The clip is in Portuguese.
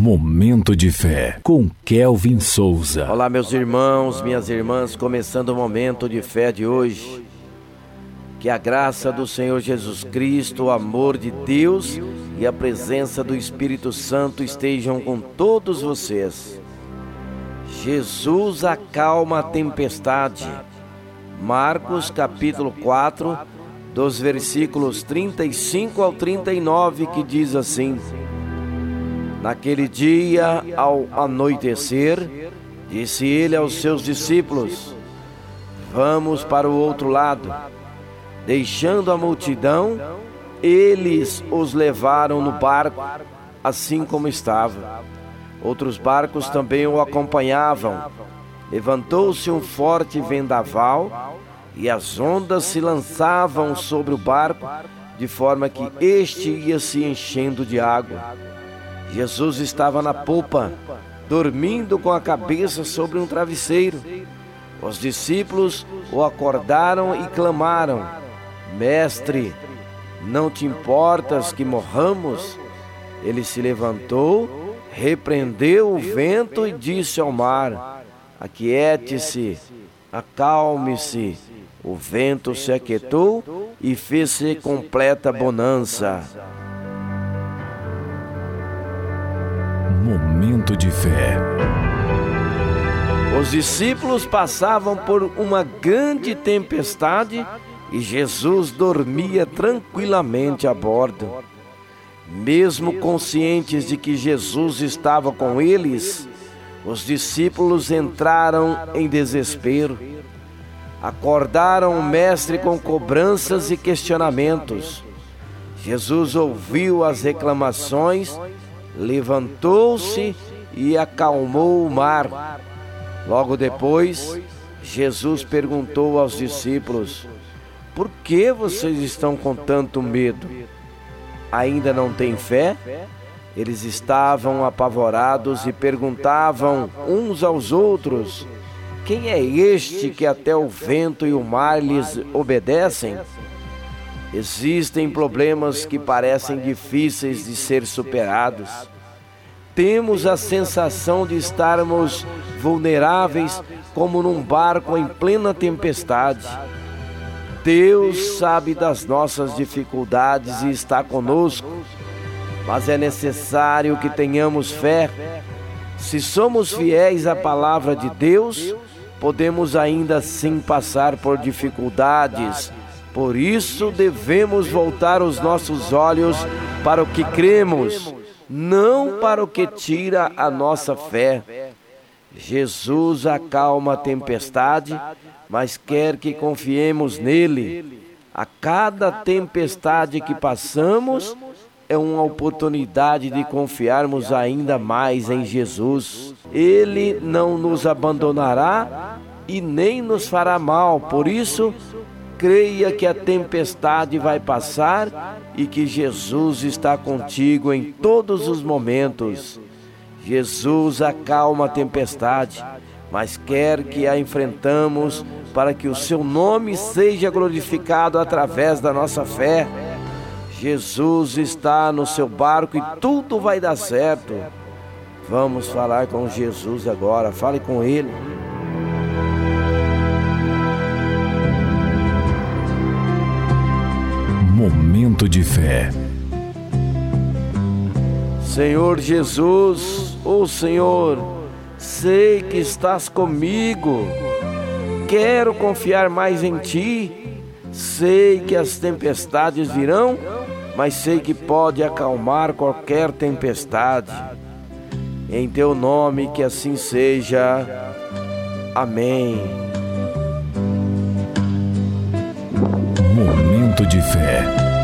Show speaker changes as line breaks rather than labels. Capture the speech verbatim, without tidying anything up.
Momento de Fé, com Kelvin Souza.
Olá, meus irmãos, minhas irmãs, começando o Momento de Fé de hoje. Que a graça do Senhor Jesus Cristo, o amor de Deus e a presença do Espírito Santo estejam com todos vocês. Jesus acalma a tempestade. Marcos capítulo quatro, dos versículos trinta e cinco ao trinta e nove, que diz assim: Naquele dia, ao anoitecer, disse ele aos seus discípulos: Vamos para o outro lado. Deixando a multidão, eles os levaram no barco, assim como estava. Outros barcos também o acompanhavam. Levantou-se um forte vendaval, e as ondas se lançavam sobre o barco, de forma que este ia se enchendo de água. Jesus estava na popa, dormindo com a cabeça sobre um travesseiro. Os discípulos o acordaram e clamaram: Mestre, não te importas que morramos? Ele se levantou, repreendeu o vento e disse ao mar: Aquiete-se, acalme-se. O vento se aquietou e fez-se completa bonança.
Momento de Fé.
Os discípulos passavam por uma grande tempestade e Jesus dormia tranquilamente a bordo. Mesmo conscientes de que Jesus estava com eles, os discípulos entraram em desespero. Acordaram o mestre com cobranças e questionamentos. Jesus ouviu as reclamações, levantou-se e acalmou o mar. Logo depois, Jesus perguntou aos discípulos: Por que vocês estão com tanto medo? Ainda não têm fé? Eles estavam apavorados e perguntavam uns aos outros: Quem é este que até o vento e o mar lhes obedecem? Existem problemas que parecem difíceis de ser superados. Temos a sensação de estarmos vulneráveis, como num barco em plena tempestade. Deus sabe das nossas dificuldades e está conosco, mas é necessário que tenhamos fé. Se somos fiéis à palavra de Deus, podemos ainda assim passar por dificuldades. Por isso devemos voltar os nossos olhos para o que cremos, não para o que tira a nossa fé. Jesus acalma a tempestade, mas quer que confiemos nele. A cada tempestade que passamos é uma oportunidade de confiarmos ainda mais em Jesus. Ele não nos abandonará e nem nos fará mal. Por isso, creia que a tempestade vai passar e que Jesus está contigo em todos os momentos. Jesus acalma a tempestade, mas quer que a enfrentamos para que o seu nome seja glorificado através da nossa fé. Jesus está no seu barco e tudo vai dar certo. Vamos falar com Jesus agora. Fale com Ele.
Momento de Fé.
Senhor Jesus, ó Senhor, sei que estás comigo. Quero confiar mais em Ti. Sei que as tempestades virão, mas sei que pode acalmar qualquer tempestade. Em Teu nome que assim seja. Amém.
Momento de Fé.